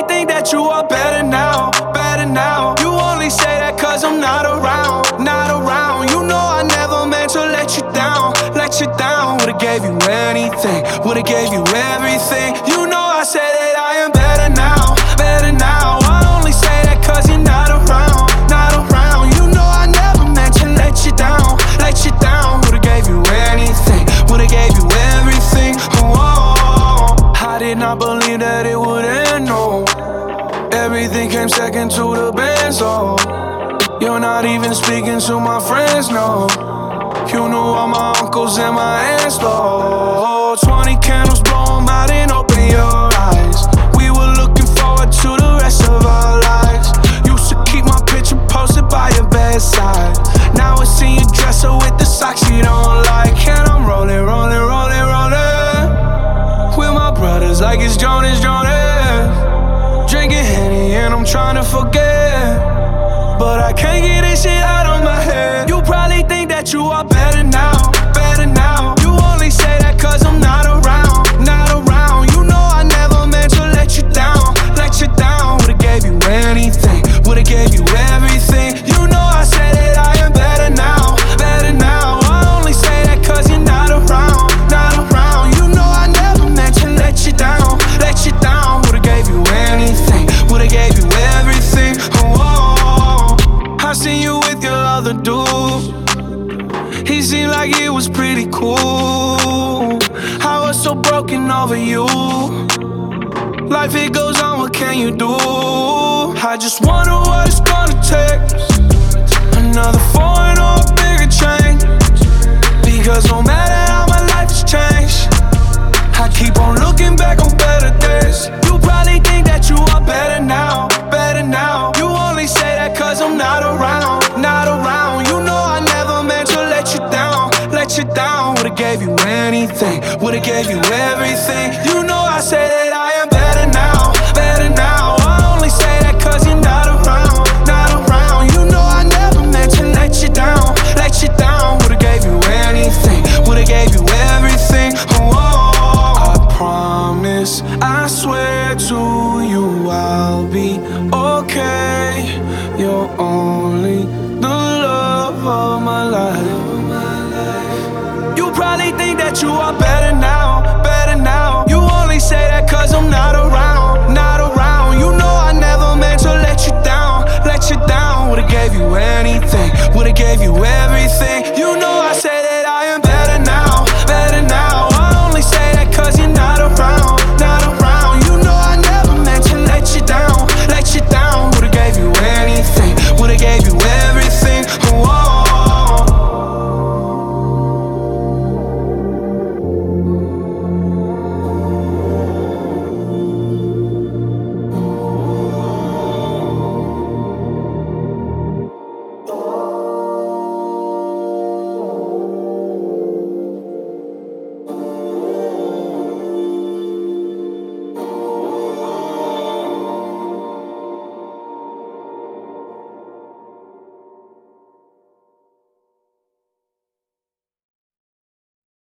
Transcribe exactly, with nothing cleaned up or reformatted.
probably think that you are better now, better now. You only say that cause I'm not around, not around. You know I never meant to let you down, let you down. Would've gave you anything, would've gave you everything. You know I said that I am better now, better now. I only say that cause you're not around, not around. You know I never meant to let you down, let you down. Would've gave you anything, would've gave you everything. Whoa, I did not believe that it would end, no. Everything came second to the benzo. You're not even speaking to my friends, no. You knew all my uncles and my aunts, though. Twenty candles, blow 'em out and open your eyes. We were looking forward to the rest of our lives. Used to keep my picture posted by your bedside. Now I see you dresser with the socks you don't like. And I'm rolling, rolling, rolling, rolling with my brothers like it's Jonas, Jonas. Drinking Henny and I'm trying to forget, but I can't get this shit out of my head. You probably think that you are better now, better now. You only say that cause I'm not around, not around. You know I never meant to let you down, let you down. Would've gave you anything, would've gave you everything. You know I said that I am better now, better now. I only say that cause you're not around, not around. You know I never meant to let you down, let you down. Would've gave you anything, would've gave you everything. Whoa, I seen you with your other dude. He seemed like it was pretty cool. I was so broken over you. Life it goes on, what can you do? I just wonder what it's gonna take. Another foreign or a bigger change. Because no matter how my life has changed, I keep on looking back on better days. You probably think that you are better now, better now. You only say that cause I'm not around, not around. You know I never meant to let you down, let you down. Would've gave you anything, would've gave you everything. You know I say that I am better now, better now. I only say that cause you're not around, not around. You know I never meant to let you down, let you down. Would've gave you anything, would've gave you everything. Whoa, I promise, I swear to you I'll be okay. You're only the love of my life. You probably think that you are better now, better now. You only say that cause I'm not around, not around. You know I never meant to let you down, let you down. Would've gave you anything, would've gave you everything. You know